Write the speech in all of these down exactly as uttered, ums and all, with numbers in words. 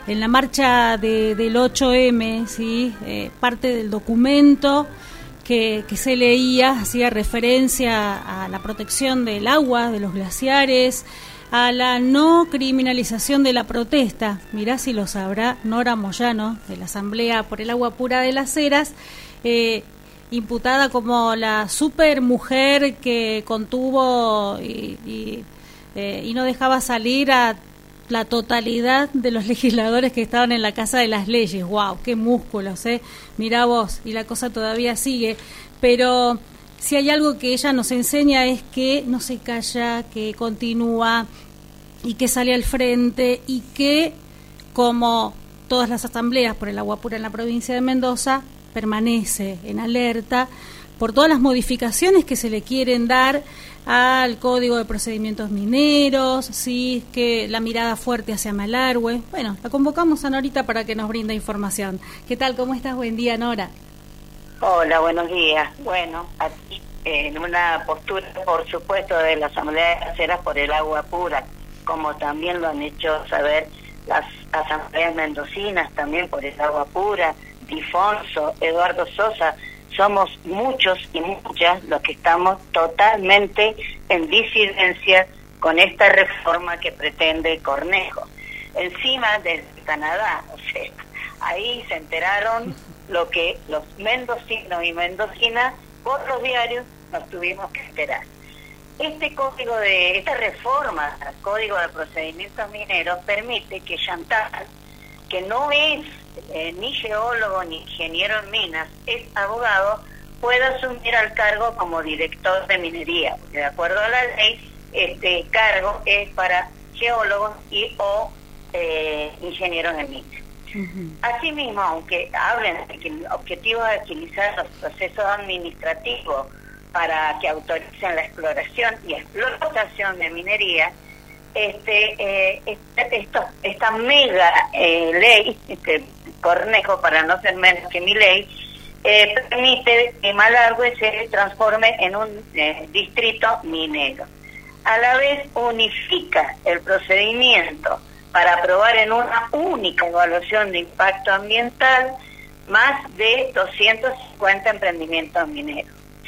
en la marcha de, del ocho eme, ¿sí? Eh, parte del documento que, que se leía hacía referencia a la protección del agua, de los glaciares, a la no criminalización de la protesta. Mirá si lo sabrá Nora Moyano, de la Asamblea por el Agua Pura de las Heras, eh, imputada como la supermujer que contuvo y, y, eh, y no dejaba salir a la totalidad de los legisladores que estaban en la Casa de las Leyes. ¡Wow! ¡Qué músculos! ¿eh? Mirá vos, y la cosa todavía sigue. Pero si hay algo que ella nos enseña es que no se calla, que continúa y que sale al frente y que, como todas las asambleas por el agua pura en la provincia de Mendoza, permanece en alerta por todas las modificaciones que se le quieren dar al Código de Procedimientos Mineros, sí, que la mirada fuerte hacia Malargüe. Bueno, la convocamos a Norita para que nos brinde información. ¿Qué tal? ¿Cómo estás? Buen día, Nora. Hola, buenos días. Bueno, aquí en una postura, por supuesto, de la Asamblea de las Heras por el agua pura, como también lo han hecho saber las asambleas mendocinas, también por el agua pura, Difonso, Eduardo Sosa. Somos muchos y muchas los que estamos totalmente en disidencia con esta reforma que pretende Cornejo. Encima desde Canadá, o sea, ahí se enteraron lo que los mendocinos y mendocinas por los diarios nos tuvimos que enterar. Este código de, esta reforma al Código de Procedimientos Mineros permite que Chantal, que no es eh, ni geólogo ni ingeniero en minas, es abogado, pueda asumir al cargo como director de minería, porque de acuerdo a la ley, este cargo es para geólogos y o eh, ingenieros en minas. Uh-huh. Asimismo, aunque hablen de que el objetivo es utilizar los procesos administrativos para que autoricen la exploración y explotación de minería, este, eh, esta, esto, esta mega eh, ley, este Cornejo, para no ser menos que mi ley, eh, permite que Malargüe se transforme en un eh, distrito minero. A la vez unifica el procedimiento para aprobar en una única evaluación de impacto ambiental más de doscientos cincuenta emprendimientos mineros.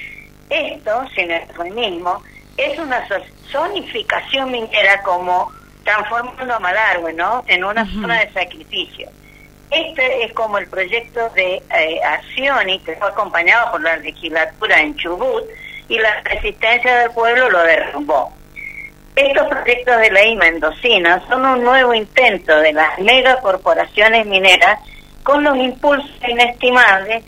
Esto, sin el mismo, es una zonificación minera, como transformando a Malargüe, ¿no?, en una uh-huh. zona de sacrificio. Este es como el proyecto de eh, Accioni, que fue acompañado por la legislatura en Chubut, y la resistencia del pueblo lo derrumbó. Estos proyectos de ley mendocina son un nuevo intento de las megacorporaciones mineras con los impulsos inestimables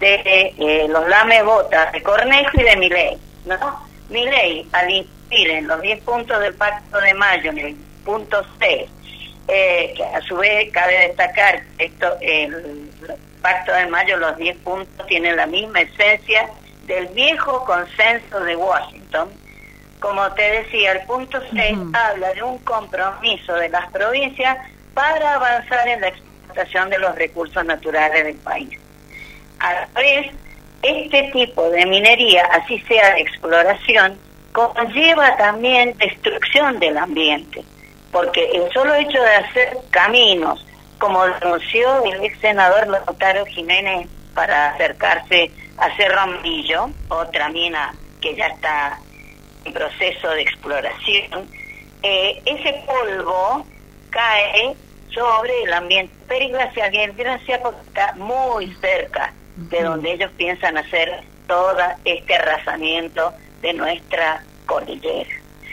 de eh, los lamebotas de Cornejo y de Milei, ¿no? Milei, al insistir en los diez puntos del Pacto de Mayo, en el punto seis, eh, que a su vez cabe destacar que esto, el Pacto de Mayo, los diez puntos tienen la misma esencia del viejo consenso de Washington. Como te decía, el punto seis uh-huh. habla de un compromiso de las provincias para avanzar en la explotación de los recursos naturales del país. A la vez, este tipo de minería, así sea de exploración, conlleva también destrucción del ambiente, porque el solo hecho de hacer caminos, como denunció el ex senador Lautaro Jiménez para acercarse a Cerro Amarillo, otra mina que ya está en proceso de exploración, eh, ese polvo cae sobre el ambiente periglacial, y el glaciar porque está muy cerca de donde ellos piensan hacer todo este arrasamiento de nuestra cordillera.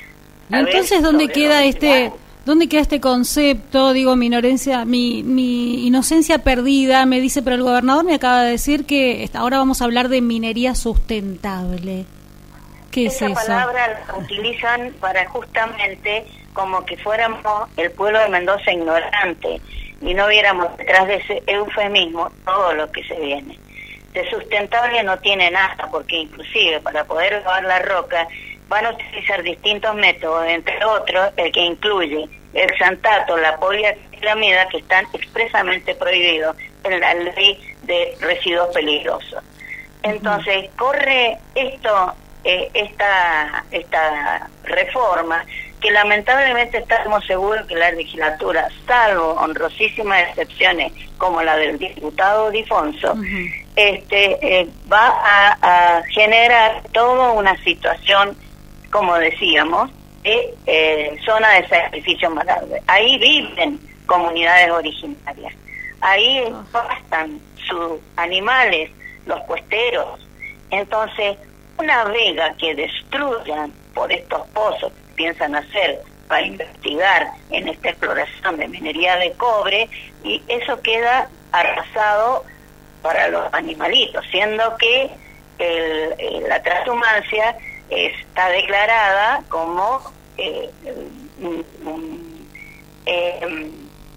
¿Y entonces dónde queda este dónde queda este concepto? Digo, mi ignorancia, mi, mi inocencia perdida, me dice, pero el gobernador me acaba de decir que ahora vamos a hablar de minería sustentable. ¿Qué es eso? Esa palabra la utilizan para justamente como que fuéramos el pueblo de Mendoza ignorante y no viéramos detrás de ese eufemismo todo lo que se viene. De sustentable no tiene nada, porque inclusive para poder lavar la roca van a utilizar distintos métodos, entre otros el que incluye el xantato, la poliacrilamida, que están expresamente prohibidos en la ley de residuos peligrosos. Entonces, corre esto, eh, esta, esta reforma que lamentablemente estamos seguros que la legislatura, salvo honrosísimas excepciones como la del diputado Difonso, uh-huh. este eh, va a, a generar toda una situación, como decíamos, de eh, zona de sacrificio Malargüe. Ahí viven comunidades originarias, ahí pastan sus animales, los cuesteros. Entonces, una vega que destruyan por estos pozos que piensan hacer para investigar en esta exploración de minería de cobre, y eso queda arrasado para los animalitos, siendo que el, el, la transhumancia está declarada como eh, un, un, eh,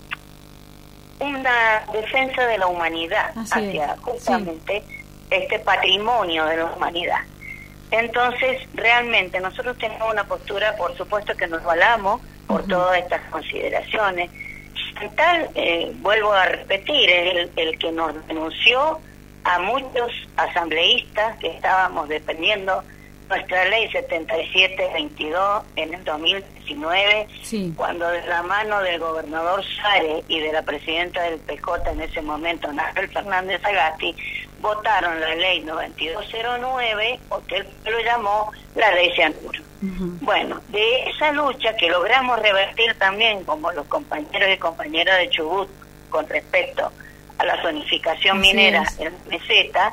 una defensa de la humanidad. Así hacia es. Justamente sí. Este patrimonio de la humanidad. Entonces, realmente nosotros tenemos una postura, por supuesto que nos valamos por uh-huh. todas estas consideraciones. Tal, eh, vuelvo a repetir, el, el que nos denunció a muchos asambleístas que estábamos defendiendo nuestra ley setenta y siete veintidós en el dos mil diecinueve, sí. cuando de la mano del gobernador Suárez y de la presidenta del P J en ese momento, Nabel Fernández Agasti, votaron la ley noventa y dos cero nueve, o que él lo llamó la ley Cianuro. Uh-huh. Bueno, de esa lucha que logramos revertir también, como los compañeros y compañeras de Chubut, con respecto a la zonificación Así minera es. en meseta,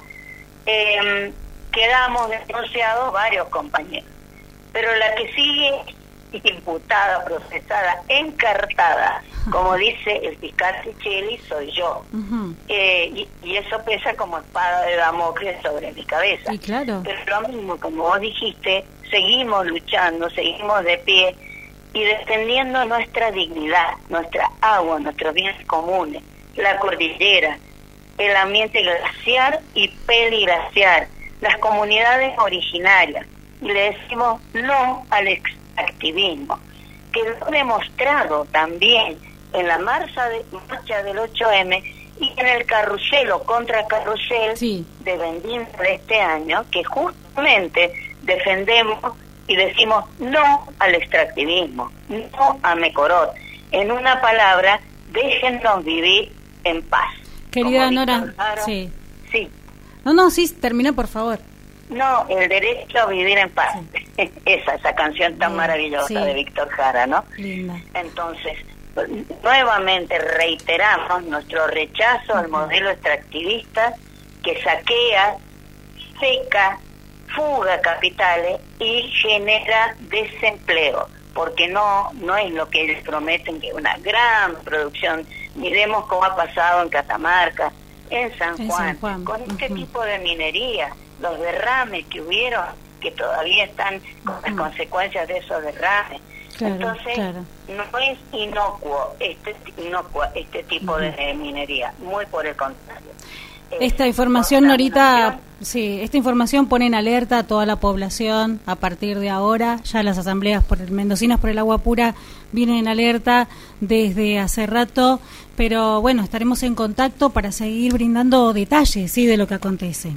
eh, quedamos denunciados varios compañeros, pero la que sigue imputada, procesada, encartada, como dice el fiscal Sicheli, soy yo. Uh-huh. eh, y, y eso pesa como espada de Damocles sobre mi cabeza. Y claro. Pero lo mismo, como vos dijiste, seguimos luchando, seguimos de pie y defendiendo nuestra dignidad, nuestra agua, nuestros bienes comunes, la cordillera, el ambiente glaciar y peliglaciar, las comunidades originarias, y le decimos no al extractivismo, que lo he demostrado también en la marcha, de, marcha del ocho eme y en el carrusel o contra carrusel sí. de Vendimia de este año, que justamente defendemos y decimos no al extractivismo, no a Mecorot. En una palabra, déjennos vivir en paz. Querida Nora, sí. Sí. No, no, sí, termina por favor. No, el derecho a vivir en paz. Sí. Esa, esa canción tan Bien, maravillosa sí. de Víctor Jara, ¿no? Linda. Entonces, nuevamente reiteramos nuestro rechazo uh-huh. al modelo extractivista que saquea, seca, fuga capitales y genera desempleo, porque no no es lo que ellos prometen, que es una gran producción. Miremos cómo ha pasado en Catamarca, en San, en Juan, San Juan, con uh-huh. este tipo de minería, los derrames que hubieron, que todavía están con uh-huh. las consecuencias de esos derrames. Claro, Entonces, claro. no es inocuo este, inocuo este tipo uh-huh. de minería, muy por el contrario. Esta eh, información, Norita, sí, esta información pone en alerta a toda la población a partir de ahora. Ya las asambleas por el, mendocinas por el agua pura vienen en alerta desde hace rato, pero bueno, estaremos en contacto para seguir brindando detalles, sí, de lo que acontece.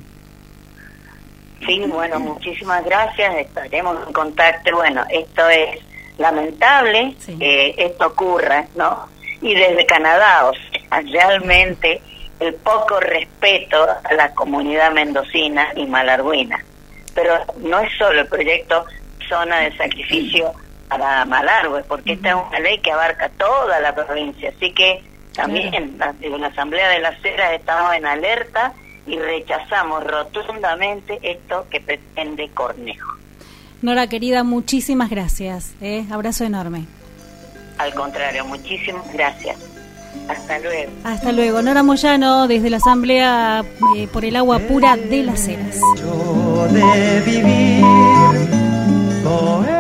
Sí, bueno, muchísimas gracias, estaremos en contacto. Bueno, esto es lamentable sí. que esto ocurra, ¿no? Y desde Canadá, o sea, realmente el poco respeto a la comunidad mendocina y malargüina. Pero no es solo el proyecto Zona de Sacrificio para Malargüe, porque esta es una ley que abarca toda la provincia, así que también la, en la Asamblea de las Heras estamos en alerta y rechazamos rotundamente esto que pretende Cornejo. Nora, querida, muchísimas gracias, ¿eh? Abrazo enorme. Al contrario, muchísimas gracias. Hasta luego. Hasta luego. Nora Moyano, desde la Asamblea eh, por el Agua Pura de las Heras. De vivir,